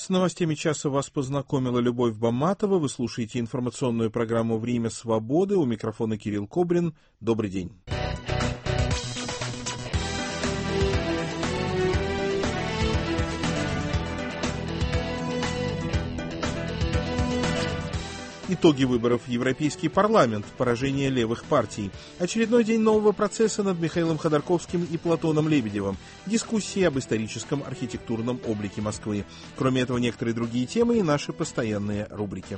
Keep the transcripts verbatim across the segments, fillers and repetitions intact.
С новостями часа вас познакомила Любовь Баматова. Вы слушаете информационную программу «Время свободы». У микрофона Кирилл Кобрин. Добрый день. Итоги выборов в Европейский парламент, поражение левых партий, очередной день нового процесса над Михаилом Ходорковским и Платоном Лебедевым, дискуссии об историческом архитектурном облике Москвы. Кроме этого, некоторые другие темы и наши постоянные рубрики.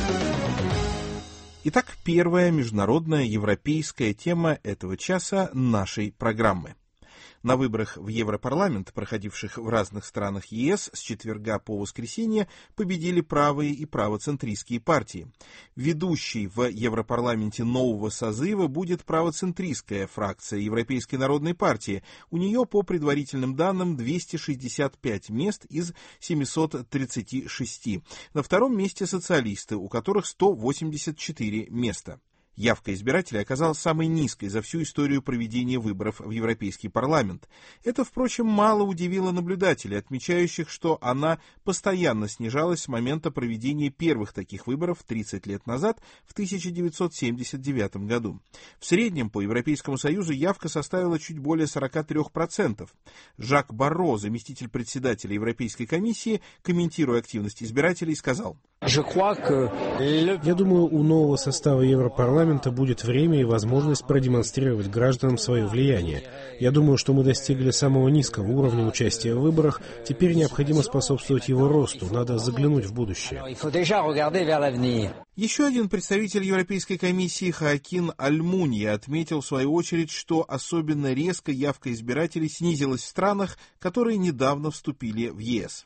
Итак, первая международная европейская тема этого часа нашей программы. На выборах в Европарламент, проходивших в разных странах ЕС с четверга по воскресенье, победили правые и правоцентристские партии. Ведущей в Европарламенте нового созыва будет правоцентристская фракция Европейской народной партии. У нее, по предварительным данным, двести шестьдесят пять мест из семисот тридцати шести. На втором месте социалисты, у которых сто восемьдесят четыре места. Явка избирателей оказалась самой низкой за всю историю проведения выборов в Европейский парламент. Это, впрочем, мало удивило наблюдателей, отмечающих, что она постоянно снижалась с момента проведения первых таких выборов тридцать лет назад, в тысяча девятьсот семьдесят девятом году. В среднем по Европейскому Союзу явка составила чуть более сорок три процента. Жак Барро, заместитель председателя Европейской комиссии, комментируя активность избирателей, сказал: «Я думаю, у нового состава Европарламента будет время и возможность продемонстрировать гражданам свое влияние. Я думаю, что мы достигли самого низкого уровня участия в выборах. Теперь необходимо способствовать его росту. Надо заглянуть в будущее». Еще один представитель Европейской комиссии Хоакин Альмунья отметил в свою очередь, что особенно резко явка избирателей снизилась в странах, которые недавно вступили в ЕС.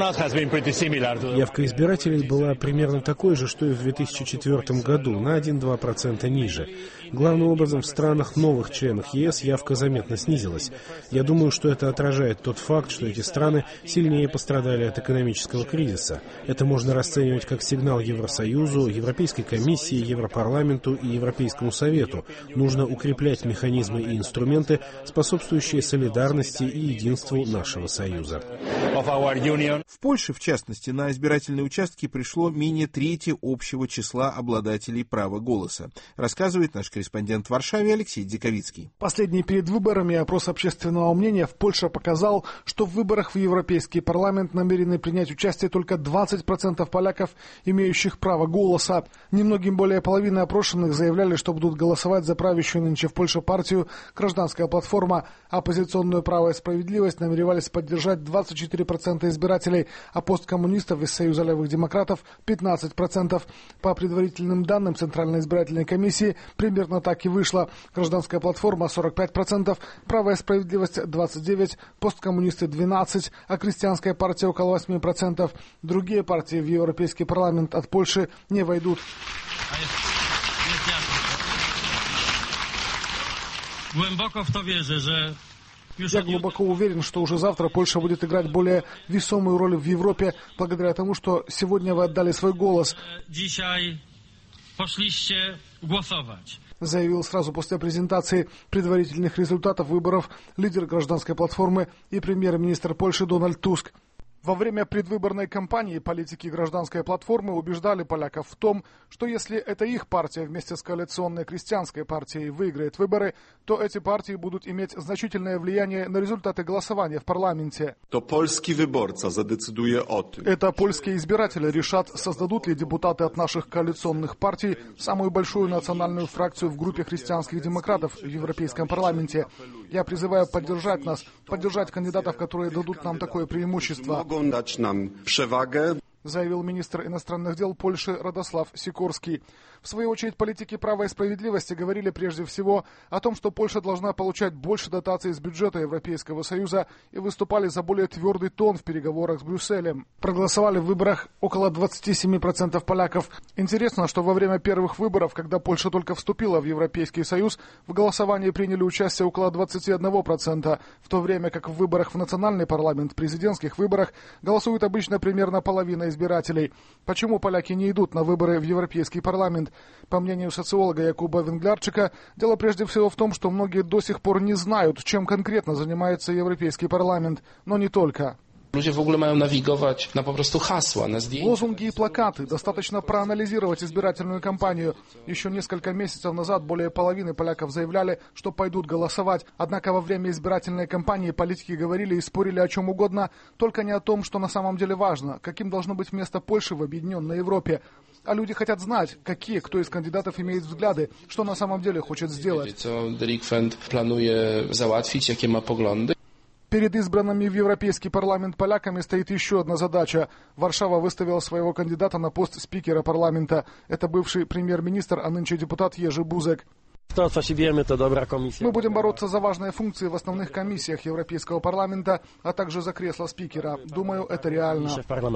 Явка избирателей была примерно такой же, что и в две тысячи четвёртом году, на один-два процента ниже. Главным образом, в странах новых членов ЕС явка заметно снизилась. Я думаю, что это отражает тот факт, что эти страны сильнее пострадали от экономического кризиса. Это можно расценивать как сигнал Евросоюзу, Европейской комиссии, Европарламенту и Европейскому Совету. Нужно укреплять механизмы и инструменты, способствующие солидарности и единству нашего Союза. В Польше, в частности, на избирательные участки пришло менее трети общего числа обладателей права голоса, рассказывает наш корреспондент в Варшаве Алексей Диковицкий. Последний перед выборами опрос общественного мнения в Польше показал, что в выборах в Европейский парламент намерены принять участие только двадцать процентов поляков, имеющих право голоса. Немногим более половины опрошенных заявляли, что будут голосовать за правящую нынче в Польше партию «Гражданская платформа». Оппозиционную «Право и справедливость» намеревались поддержать двадцать четыре процента избирателей, а посткоммунистов из Союза левых демократов – пятнадцать процентов. По предварительным данным Центральной избирательной комиссии примерно так и вышло. «Гражданская платформа» – сорок пять процентов, «Право и справедливость» – двадцать девять процентов, посткоммунисты – двенадцать процентов, а крестьянская партия – около восемь процентов. Другие партии в Европейский парламент от Польши не войдут. Я глубоко уверен, что уже завтра Польша будет играть более весомую роль в Европе, благодаря тому, что сегодня вы отдали свой голос. Заявил сразу после презентации предварительных результатов выборов лидер гражданской платформы и премьер-министр Польши Дональд Туск. Во время предвыборной кампании политики гражданской платформы убеждали поляков в том, что если это их партия вместе с коалиционной крестьянской партией выиграет выборы, то эти партии будут иметь значительное влияние на результаты голосования в парламенте. То польский выборца задецидує о tym. Это польские избиратели решат, создадут ли депутаты от наших коалиционных партий самую большую национальную фракцию в группе христианских демократов в Европейском парламенте. Я призываю поддержать нас, поддержать кандидатов, которые дадут нам такое преимущество. Заявил министр иностранных дел Польши Радослав Сикорский. В свою очередь, политики права и справедливости говорили прежде всего о том, что Польша должна получать больше дотаций из бюджета Европейского Союза и выступали за более твердый тон в переговорах с Брюсселем. Проголосовали в выборах около двадцать семь процентов поляков. Интересно, что во время первых выборов, когда Польша только вступила в Европейский Союз, в голосовании приняли участие около двадцать один процент, в то время как в выборах в национальный парламент, президентских выборах, голосует обычно примерно половина избирателей. Почему поляки не идут на выборы в Европейский парламент? По мнению социолога Якуба Венглярчика, дело прежде всего в том, что многие до сих пор не знают, чем конкретно занимается Европейский парламент, но не только. Ludzie w ogóle mają nawigować na po prostu hasła, na zdjęcia. Лозунги и плакаты. Достаточно проанализировать избирательную кампанию. Еще несколько месяцев назад более половины поляков заявляли, что пойдут голосовать. Однако во время избирательной кампании политики говорили и спорили о чем угодно, только не о том, что на самом деле важно, каким должно быть место Польши в объединенной Европе. А люди хотят знать, какие, кто из кандидатов имеет взгляды, что на самом деле хочет сделать. Co delikwent planuje załatwić, jakie ma poglądy. Перед избранными в Европейский парламент поляками стоит еще одна задача. Варшава выставила своего кандидата на пост спикера парламента. Это бывший премьер-министр, а нынче депутат Ежи Бузек. Мы будем бороться за важные функции в основных комиссиях Европейского парламента, а также за кресло спикера. Думаю, это реально.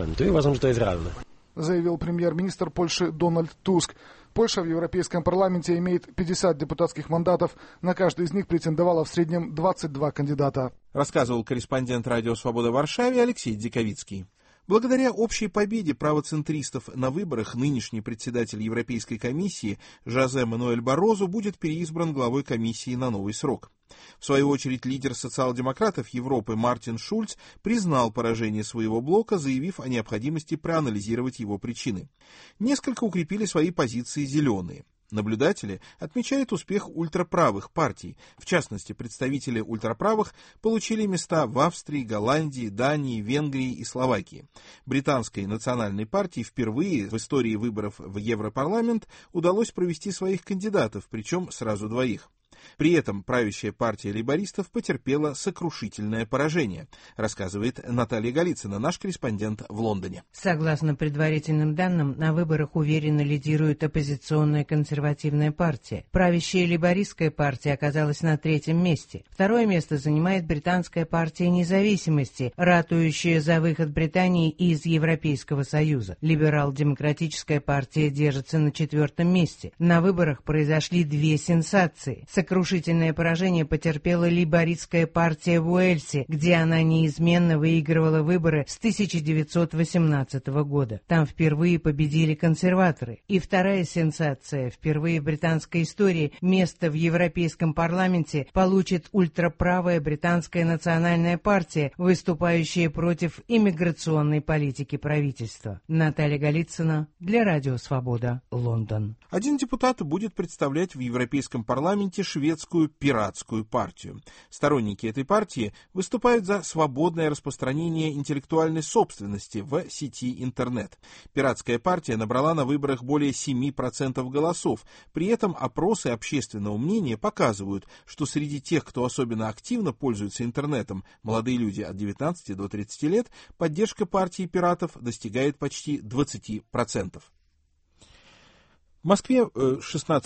Заявил премьер-министр Польши Дональд Туск. Польша в Европейском парламенте имеет пятьдесят депутатских мандатов. На каждый из них претендовало в среднем двадцать два кандидата. Рассказывал корреспондент Радио Свобода в Варшаве Алексей Диковицкий. Благодаря общей победе правоцентристов на выборах нынешний председатель Европейской комиссии Жозе Мануэль Баррозу будет переизбран главой комиссии на новый срок. В свою очередь, лидер социал-демократов Европы Мартин Шульц признал поражение своего блока, заявив о необходимости проанализировать его причины. Несколько укрепили свои позиции зеленые. Наблюдатели отмечают успех ультраправых партий. В частности, представители ультраправых получили места в Австрии, Голландии, Дании, Венгрии и Словакии. Британской национальной партии впервые в истории выборов в Европарламент удалось провести своих кандидатов, причем сразу двоих. При этом правящая партия лейбористов потерпела сокрушительное поражение, рассказывает Наталья Голицына, наш корреспондент в Лондоне. Согласно предварительным данным, на выборах уверенно лидирует оппозиционная консервативная партия. Правящая лейбористская партия оказалась на третьем месте. Второе место занимает британская партия независимости, ратующая за выход Британии из Европейского Союза. Либерал-демократическая партия держится на четвертом месте. На выборах произошли две сенсации. Сокрушительное поражение потерпела лейбористская партия в Уэльсе, где она неизменно выигрывала выборы с тысяча девятьсот восемнадцатого года. Там впервые победили консерваторы. И вторая сенсация. Впервые в британской истории место в Европейском парламенте получит ультраправая британская национальная партия, выступающая против иммиграционной политики правительства. Наталья Голицына для Радио Свобода, Лондон. Один депутат будет представлять в Европейском парламенте шведскую пиратскую партию. Сторонники этой партии выступают за свободное распространение интеллектуальной собственности в сети интернет. Пиратская партия набрала на выборах более семь процентов голосов. При этом опросы общественного мнения показывают, что среди тех, кто особенно активно пользуется интернетом, молодые люди от девятнадцати до тридцати лет, поддержка партии пиратов достигает почти двадцати процентов. В Москве шестнадцатого